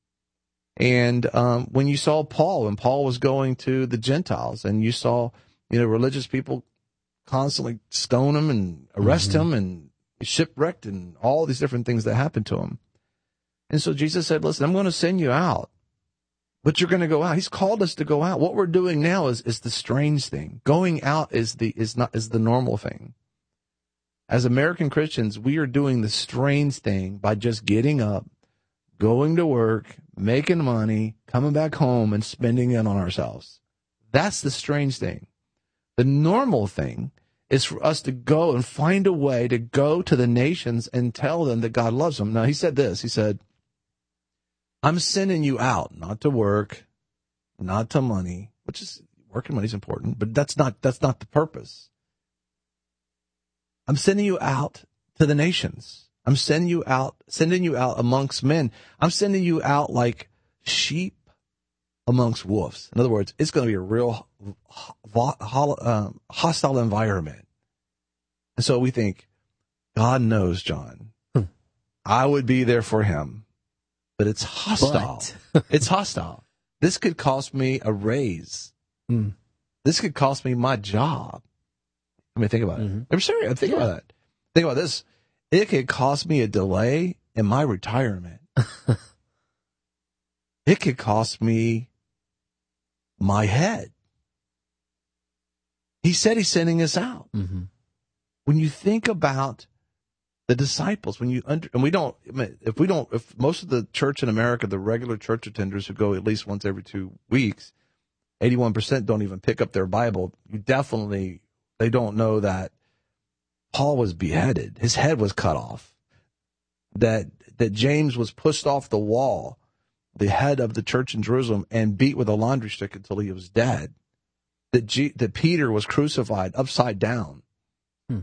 And um, when you saw Paul, and Paul was going to the Gentiles, and you saw, you know, religious people constantly stone him and arrest mm-hmm. him and shipwrecked and all these different things that happened to him. And so Jesus said, listen, I'm going to send you out, but you're going to go out. He's called us to go out. What we're doing now is, is the strange thing. Going out is the, is not, is the normal thing. As American Christians, we are doing the strange thing by just getting up, going to work, making money, coming back home, and spending it on ourselves. That's the strange thing. The normal thing is for us to go and find a way to go to the nations and tell them that God loves them. Now, he said this. He said, I'm sending you out, not to work, not to money, which is, working money is important, but that's not, that's not the purpose. I'm sending you out to the nations. I'm sending you out, sending you out amongst men. I'm sending you out like sheep amongst wolves. In other words, it's going to be a real um, hostile environment. And so we think, God knows, John, hmm. I would be there for him, but it's hostile. But. It's hostile. This could cost me a raise. Hmm. This could cost me my job. I mean, think about mm-hmm. it. I'm serious. Think yeah. about that. Think about this. It could cost me a delay in my retirement. It could cost me my head. He said he's sending us out. Mm-hmm. When you think about the disciples, when you under, and we don't, if we don't, if most of the church in America, the regular church attenders who go at least once every two weeks, eighty-one percent don't even pick up their Bible. You definitely, they don't know that Paul was beheaded. His head was cut off. That, that James was pushed off the wall, the head of the church in Jerusalem, and beat with a laundry stick until he was dead. That, G, that Peter was crucified upside down. Hmm.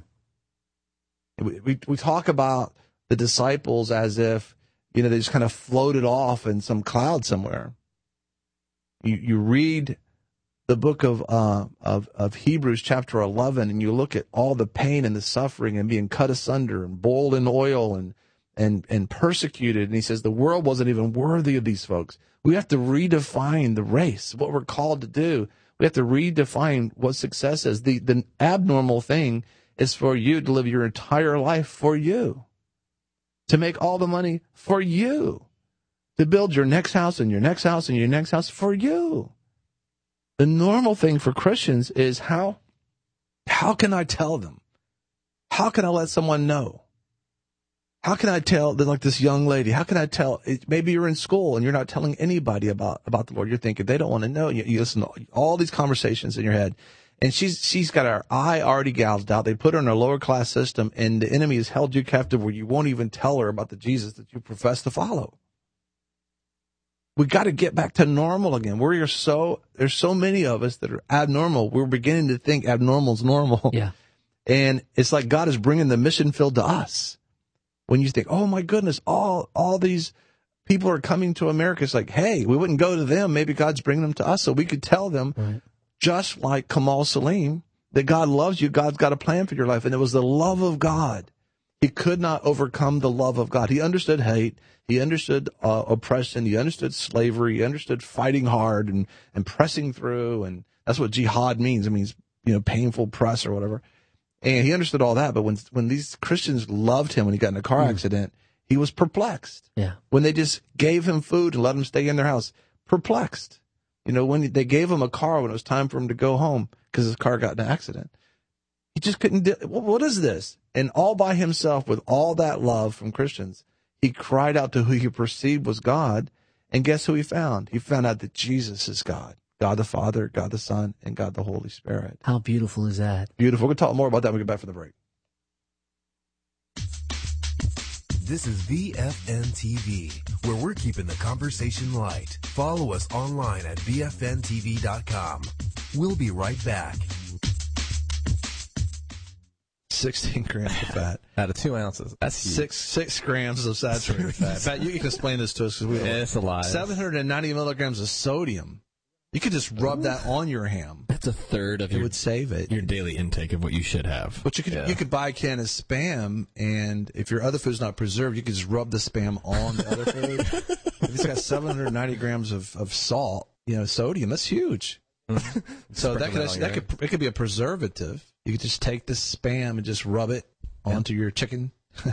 We, we we talk about the disciples as if, you know, they just kind of floated off in some cloud somewhere. You you read the book of uh, of of Hebrews chapter eleven, and you look at all the pain and the suffering and being cut asunder and boiled in oil and and and persecuted. And he says the world wasn't even worthy of these folks. We have to redefine the race, what we're called to do. We have to redefine what success is. The the abnormal thing is for you to live your entire life for you, to make all the money for you, to build your next house and your next house and your next house for you. The normal thing for Christians is how, how can I tell them? How can I let someone know? How can I tell, like this young lady, how can I tell, maybe you're in school and you're not telling anybody about, about the Lord. You're thinking they don't want to know. You, you listen to all these conversations in your head. And she's, she's got her eye already gouged out. They put her in a lower class system, and the enemy has held you captive where you won't even tell her about the Jesus that you profess to follow. We got to get back to normal again. We're so, there's so many of us that are abnormal. We're beginning to think abnormal is normal. Yeah. And it's like God is bringing the mission field to us. When you think, oh my goodness, all, all these people are coming to America. It's like, hey, we wouldn't go to them. Maybe God's bringing them to us so we could tell them, right. Just like Kamal Salim, that God loves you. God's got a plan for your life. And it was the love of God. He could not overcome the love of God. He understood hate. He understood uh, oppression. He understood slavery. He understood fighting hard and, and pressing through. And that's what jihad means. It means, you know, painful press or whatever. And he understood all that. But when when these Christians loved him when he got in a car mm. accident, he was perplexed. Yeah. When they just gave him food and let him stay in their house, perplexed. You know, when they gave him a car when it was time for him to go home because his car got in an accident, he just couldn't do, what is this? And all by himself, with all that love from Christians, he cried out to who he perceived was God. And guess who he found? He found out that Jesus is God. God the Father, God the Son, and God the Holy Spirit. How beautiful is that? Beautiful. We'll talk more about that when we get back from the break. This is V F N T V, where we're keeping the conversation light. Follow us online at V F N T V dot com. We'll be right back. sixteen grams of fat. Out of two ounces. That's huge. Six six grams of saturated fat. Pat, you can explain this to us. We yeah, it's a lot. seven hundred ninety milligrams of sodium. You could just rub Ooh. that on your ham. That's a third of it your, would save it. Your daily intake of what you should have. But you could yeah. you could buy a can of Spam, and if your other food's not preserved, you could just rub the Spam on the other food. It's got seven hundred ninety grams of, of salt, you know, sodium. That's huge. So that could actually, that could it could be a preservative. You could just take the Spam and just rub it yeah. onto your chicken.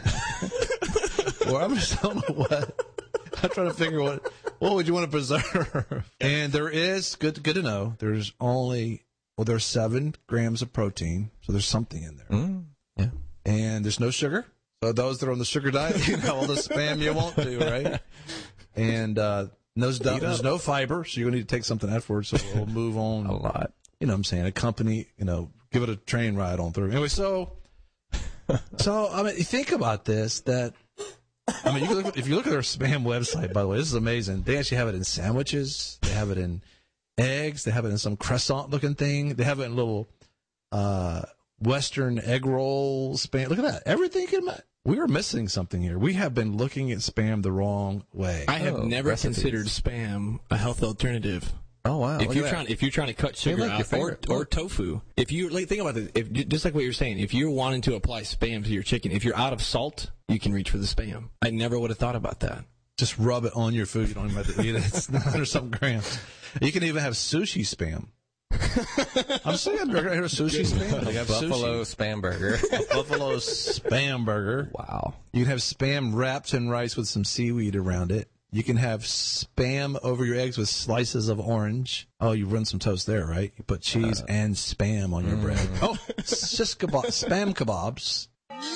Or I'm just I don't know what. I'm trying to figure what what would you want to preserve. And there is good good to know. There's only well, there's seven grams of protein, so there's something in there. Mm, yeah. And there's no sugar. So those that are on the sugar diet, you know all the Spam you won't do, right? And uh, there's, there's no fiber, so you're gonna need to take something afterwards. So we'll move on a lot. You know what I'm saying? Accompany, you know, give it a train ride on through. Anyway, so so I mean, you think about this that. I mean, you can look, if you look at their Spam website, by the way, this is amazing. They actually have it in sandwiches. They have it in eggs. They have it in some croissant-looking thing. They have it in little uh, Western egg roll Spam. Look at that. Everything can We are missing something here. We have been looking at spam the wrong way. I have Oh, never recipes. considered spam a health alternative. Oh wow! If look you're at trying, that. if you're trying to cut Hey, sugar look, your out, or, favorite- or look. tofu, if you like, think about it, if just like what you're saying, if you're wanting to apply spam to your chicken, if you're out of salt, you can reach for the spam. I never would have thought about that. Just rub it on your food. You don't even have to eat it. It's nine or something grams. You can even have sushi spam. I'm saying burger. I heard sushi spam. They have Buffalo sushi. spam burger. A buffalo spam burger. Wow. You can have spam wrapped in rice with some seaweed around it. You can have spam over your eggs with slices of orange. Oh, you run some toast there, right? You put cheese Uh, and spam on your mm. bread. Oh, it's just kebab, spam kebabs.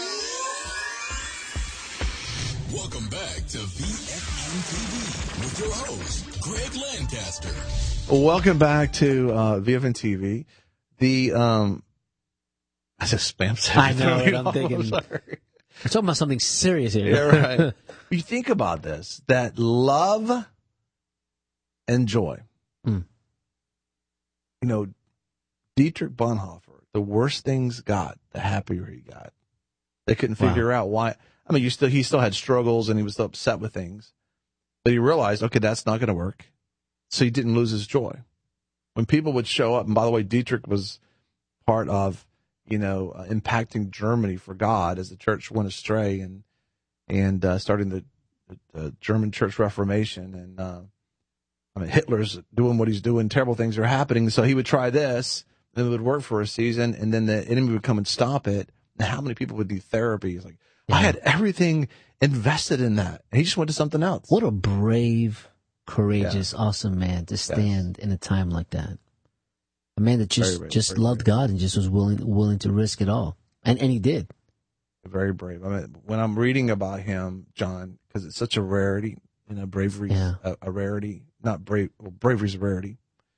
Welcome back to V F M T V with your host, Greg Lancaster. Welcome back to uh, V F N T V. The um, I just spam. I know Threw me it. I'm off. thinking. sorry. We're talking about something serious here. Yeah, right. You think about this: that love and joy. Hmm. You know, Dietrich Bonhoeffer. The worse things got, the happier he got. They couldn't Wow. figure out why. I mean, you still he still had struggles and he was still upset with things, but he realized, okay, that's not going to work. So he didn't lose his joy. When people would show up, and by the way, Dietrich was part of, you know, uh, impacting Germany for God as the church went astray and and uh, starting the, the, the German Church Reformation. And uh, I mean, Hitler's doing what he's doing. Terrible things are happening. So he would try this, then it would work for a season, and then the enemy would come and stop it. And how many people would do therapy? It's like, yeah. I had everything invested in that, and he just went to something else. What a brave, courageous, yeah. awesome man to stand yes. in a time like that. A man that just, very brave, just very loved brave. God and just was willing willing to risk it all. And and he did. Very brave. I mean, when I'm reading about him, John, because it's such a rarity, you know, bravery Yeah. a, a rarity, not brave, well, bravery's a rarity.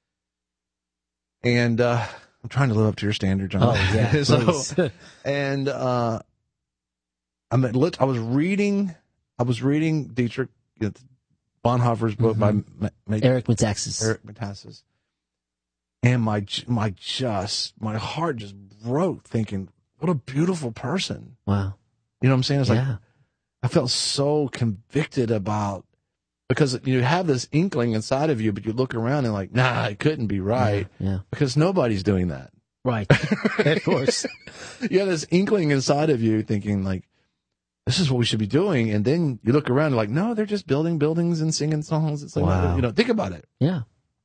And uh, I'm trying to live up to your standard, John. Oh, yeah, so, please. and uh, I mean, lit- I was reading, I was reading Dietrich you know, Bonhoeffer's book Mm-hmm. by Ma- Ma- Eric Metaxas. Eric Metaxas. And my my just my heart just broke, thinking, what a beautiful person. Wow. You know what I'm saying? It's Yeah. like I felt so convicted about because you have this inkling inside of you, but you look around and like, nah, it couldn't be right. Yeah. yeah. Because nobody's doing that. Right. Of course. You have this inkling inside of you thinking like, this is what we should be doing. And then you look around and like, no, they're just building buildings and singing songs. It's like, Wow. you know, think about it. Yeah.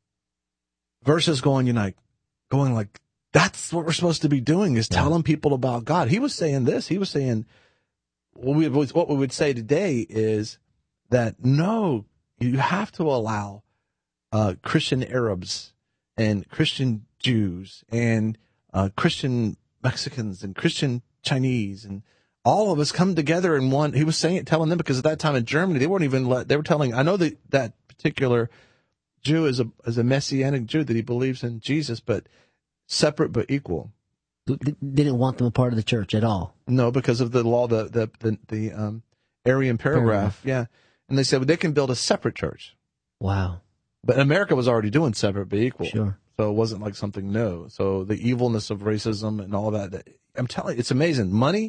Versus going, you know, like, going like, that's what we're supposed to be doing is Yeah. telling people about God. He was saying this. He was saying, what we, what we would say today is that no, you have to allow uh, Christian Arabs and Christian Jews and uh, Christian Mexicans and Christian Chinese and all of us come together in one. He was saying it, telling them because at that time in Germany, they weren't even let, they were telling, I know that that particular Jew is a, is a messianic Jew that he believes in Jesus, but separate but equal. Didn't want them a part of the church at all. No, because of the law, the, the, the, the um, Arian paragraph. Paragraph. Yeah. And they said, well, they can build a separate church. Wow. But America was already doing separate but equal. Sure. So it wasn't like something new. So the evilness of racism and all that, that I'm telling you, it's amazing. Money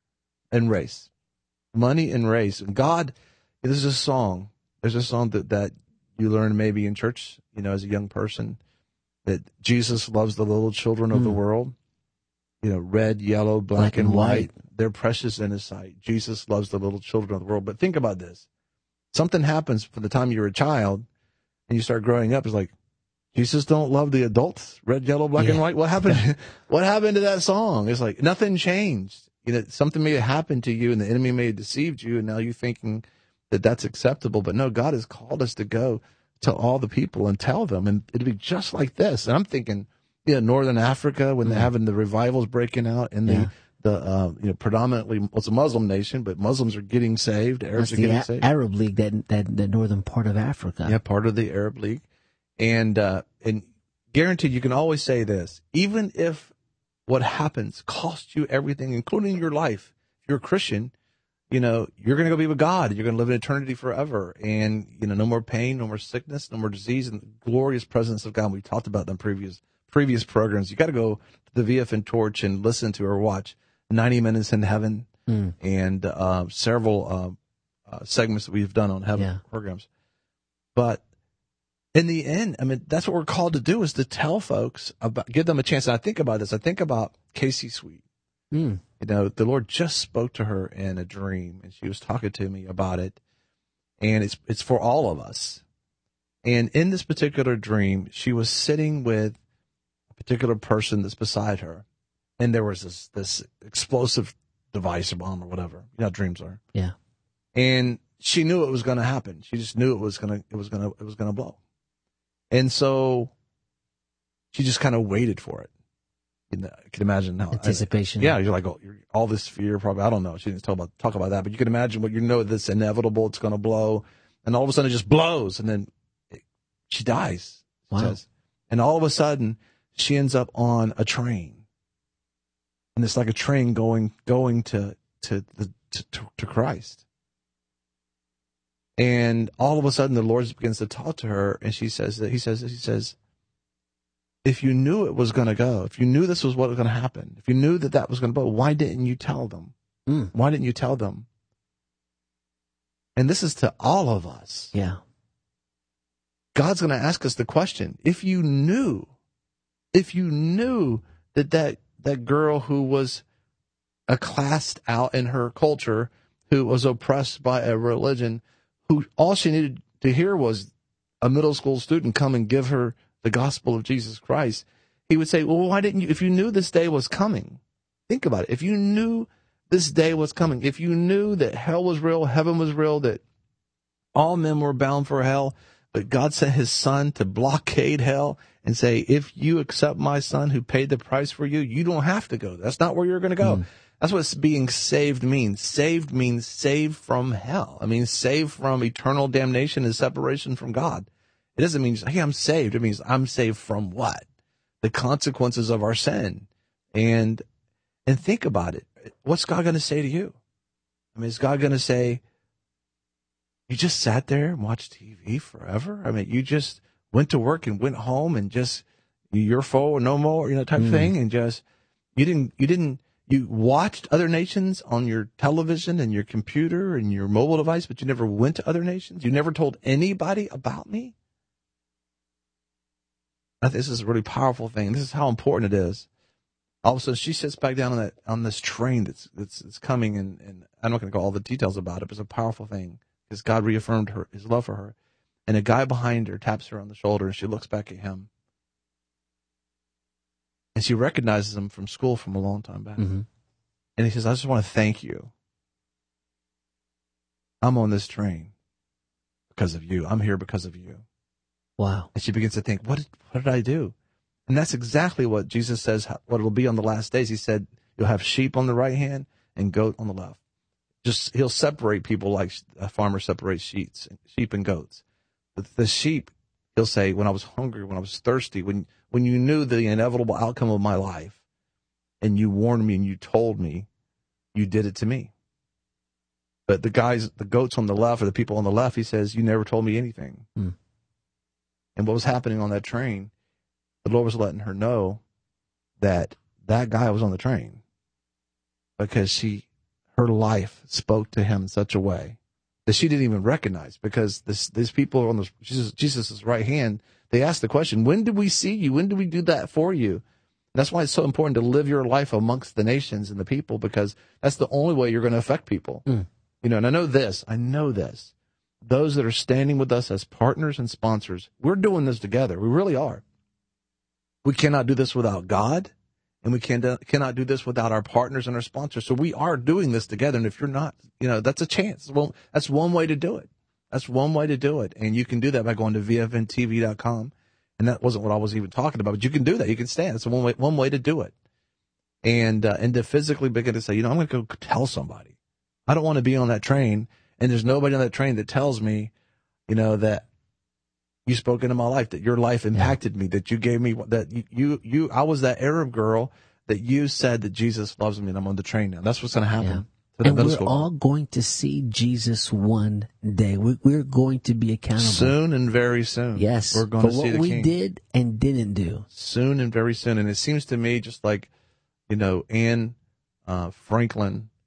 and race. Money and race. And God, there's a song. There's a song that, that you learn maybe in church, you know, as a young person, that Jesus loves the little children of Mm. the world. You know, red, yellow, black, Black and and white. white. They're precious in his sight. Jesus loves the little children of the world. But think about this. Something happens from the time you're a child and you start growing up. It's like, Jesus don't love the adults, red, yellow, black, Yeah. and white. What happened? What happened to that song? It's like nothing changed. You know, something may have happened to you and the enemy may have deceived you. And now you're thinking that that's acceptable. But no, God has called us to go to all the people and tell them. And it'll be just like this. And I'm thinking, you know, Northern Africa, when they're having the revivals breaking out and the, Yeah. the, uh, you know, predominantly, well, it's a Muslim nation, but Muslims are getting saved. Arabs That's are the getting A- saved. Arab League, that, that the northern part of Africa. Yeah, part of the Arab League. And, uh, and guaranteed, you can always say this, even if what happens costs you everything, including your life, if you're a Christian, you know, you're going to go be with God. You're going to live in eternity forever. And, you know, no more pain, no more sickness, no more disease, and the glorious presence of God. We talked about them previous, previous programs. You got to go to the V F N Torch and listen to or watch ninety minutes in Heaven. Mm. and uh, several uh, uh, segments that we've done on heaven Yeah. programs. But in the end, I mean, that's what we're called to do, is to tell folks about, give them a chance. And I think about this. I think about Casey Sweet. Mm. You know, the Lord just spoke to her in a dream, and she was talking to me about it. And it's it's for all of us. And in this particular dream, she was sitting with a particular person that's beside her, and there was this this explosive device or bomb or whatever. You know how dreams are. Yeah. And she knew it was going to happen. She just knew it was going to it was going to it was going to blow. And so she just kind of waited for it. You know, I can imagine how Anticipation. Yeah, you're like, oh, you're, all this fear, probably. I don't know. She didn't talk about talk about that, but you can imagine what you know that's inevitable. It's going to blow, and all of a sudden it just blows, and then it, she dies. It Wow. says. And all of a sudden she ends up on a train, and it's like a train going going to to the to, to, to Christ. And all of a sudden the Lord begins to talk to her, and she says that he says he says. If you knew it was going to go, if you knew this was what was going to happen, if you knew that that was going to blow, why didn't you tell them? Mm. Why didn't you tell them? And this is to all of us. Yeah. God's going to ask us the question. If you knew, if you knew that that, that girl who was a classed out in her culture, who was oppressed by a religion, who all she needed to hear was a middle school student come and give her the gospel of Jesus Christ, he would say, well, why didn't you, if you knew this day was coming, think about it. If you knew this day was coming, if you knew that hell was real, heaven was real, that all men were bound for hell, but God sent his son to blockade hell and say, if you accept my son who paid the price for you, you don't have to go. That's not where you're going to go. Mm. That's what being saved means. Saved means saved from hell. I mean, saved from eternal damnation and separation from God. It doesn't mean, hey, I'm saved. It means I'm saved from what? The consequences of our sin. And and think about it. What's God going to say to you? I mean, is God going to say, you just sat there and watched T V forever? I mean, you just went to work and went home and just, you're foe or no more, you know, type Mm. thing. And just, you didn't, you didn't, you watched other nations on your television and your computer and your mobile device, but you never went to other nations? You never told anybody about me? I think this is a really powerful thing. This is how important it is. All of a sudden, she sits back down on that on this train that's that's, that's coming, and, and I'm not going to go all the details about it, but it's a powerful thing because God reaffirmed her his love for her. And a guy behind her taps her on the shoulder, and she looks back at him, and she recognizes him from school from a long time back. Mm-hmm. And he says, "I just want to thank you. I'm on this train because of you. I'm here because of you." Wow. And she begins to think, what did, what did I do? And that's exactly what Jesus says, what it'll be on the last days. He said, you'll have sheep on the right hand and goat on the left. Just, he'll separate people like a farmer separates sheep, sheep and goats. But the sheep, he'll say, when I was hungry, when I was thirsty, when, when you knew the inevitable outcome of my life and you warned me and you told me, you did it to me. But the guys, the goats on the left or the people on the left, he says, you never told me anything. Hmm. And what was happening on that train, the Lord was letting her know that that guy was on the train because she, her life spoke to him in such a way that she didn't even recognize, because this, these people on the, Jesus, Jesus's right hand, they asked the question, when did we see you? When did we do that for you? And that's why it's so important to live your life amongst the nations and the people, because that's the only way you're going to affect people. Mm. You know, and I know this, I know this. Those that are standing with us as partners and sponsors, we're doing this together. We really are. We cannot do this without God, and we can, cannot do this without our partners and our sponsors. So we are doing this together. And if you're not, you know, that's a chance. Well, that's one way to do it. That's one way to do it. And you can do that by going to V F N T V dot com. And that wasn't what I was even talking about, but you can do that. You can stand. It's one way, one way to do it. And, uh, and to physically begin to say, you know, I'm going to go tell somebody. I don't want to be on that train, and there's nobody on that train that tells me, you know, that you spoke into my life, that your life impacted yeah. me, that you gave me, that you, you, you, I was that Arab girl that you said that Jesus loves me, and I'm on the train now. That's what's going to happen. Yeah. And we're school. all going to see Jesus one day. We, we're going to be accountable. Soon and very soon. Yes. We're going for to see what the we King. did and didn't do. Soon and very soon. And it seems to me just like, you know, Anne uh, Franklin, uh,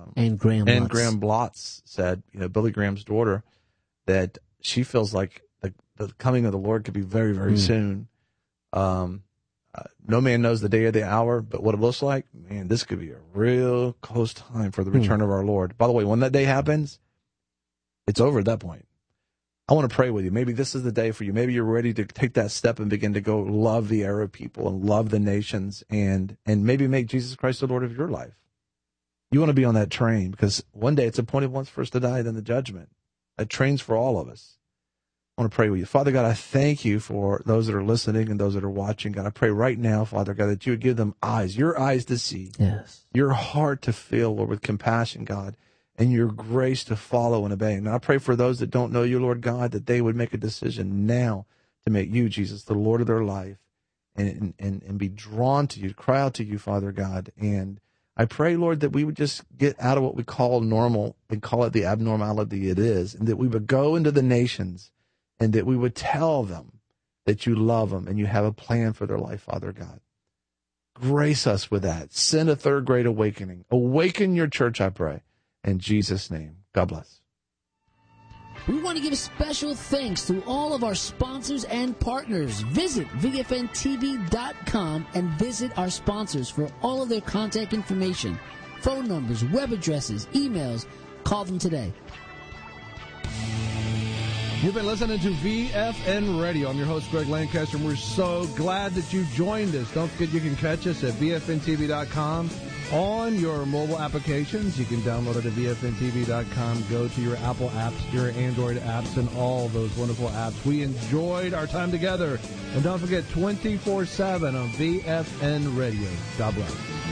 Um, and Graham and Lutz. Graham Lutz said, you know, Billy Graham's daughter, that she feels like the, the coming of the Lord could be very, very Mm. soon. Um, uh, no man knows the day or the hour, but what it looks like, man, this could be a real close time for the return Mm. of our Lord. By the way, when that day happens, it's over at that point. I want to pray with you. Maybe this is the day for you. Maybe you're ready to take that step and begin to go love the Arab people and love the nations and, and maybe make Jesus Christ the Lord of your life. You want to be on that train because one day it's appointed once for us to die, then the judgment. That train's for all of us. I want to pray with you. Father God, I thank you for those that are listening and those that are watching. God, I pray right now, Father God, that you would give them eyes, your eyes to see, yes, your heart to feel, Lord, with compassion, God, and your grace to follow and obey. And I pray for those that don't know you, Lord God, that they would make a decision now to make you, Jesus, the Lord of their life and, and, and be drawn to you, cry out to you, Father God. And I pray, Lord, that we would just get out of what we call normal and call it the abnormality it is, and that we would go into the nations and that we would tell them that you love them and you have a plan for their life, Father God. Grace us with that. Send a third grade awakening. Awaken your church, I pray. In Jesus' name, God bless. We want to give special thanks to all of our sponsors and partners. Visit V F N T V dot com and visit our sponsors for all of their contact information, phone numbers, web addresses, emails. Call them today. You've been listening to V F N Radio. I'm your host, Greg Lancaster, and we're so glad that you joined us. Don't forget you can catch us at V F N T V dot com on your mobile applications. You can download it at V F N T V dot com. Go to your Apple apps, your Android apps, and all those wonderful apps. We enjoyed our time together. And don't forget, twenty-four seven on V F N Radio. God bless.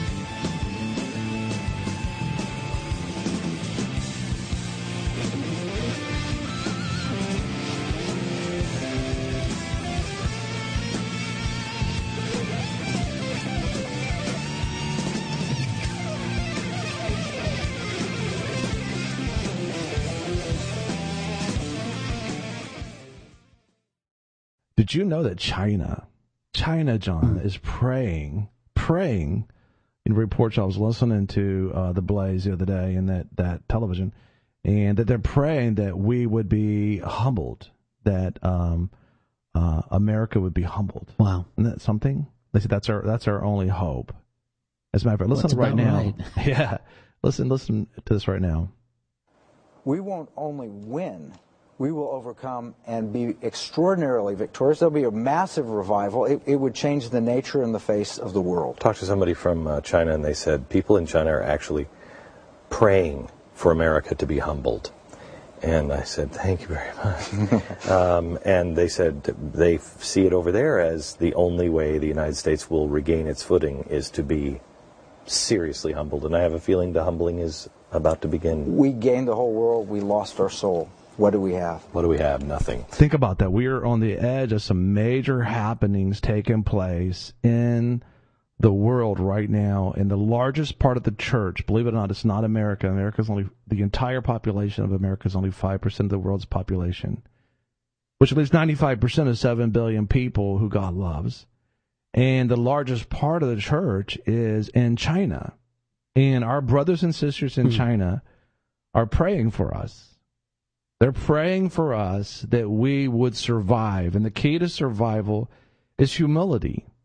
Did you know that China, China, John, is praying, praying, in reports I was listening to uh, The Blaze the other day in that, that television, and that they're praying that we would be humbled, that um, uh, America would be humbled. Wow. Isn't that something? They said that's our, that's our only hope. As a matter of fact, listen Well, right now. right. Yeah, listen, listen to this right now. We won't only win, we will overcome and be extraordinarily victorious. There'll be a massive revival. It, it would change the nature and the face of the world. Talked to somebody from uh, China, and they said people in China are actually praying for America to be humbled. And I said, thank you very much. um, and they said they see it over there as the only way the United States will regain its footing is to be seriously humbled. And I have a feeling the humbling is about to begin. We gained the whole world. We lost our soul. What do we have? What do we have? Nothing. Think about that. We are on the edge of some major happenings taking place in the world right now. And the largest part of the church, believe it or not, it's not America. America's only, the entire population of America is only five percent of the world's population, which leaves ninety-five percent of seven billion people who God loves. And the largest part of the church is in China. And our brothers and sisters in China are praying for us. They're praying for us that we would survive. And the key to survival is humility.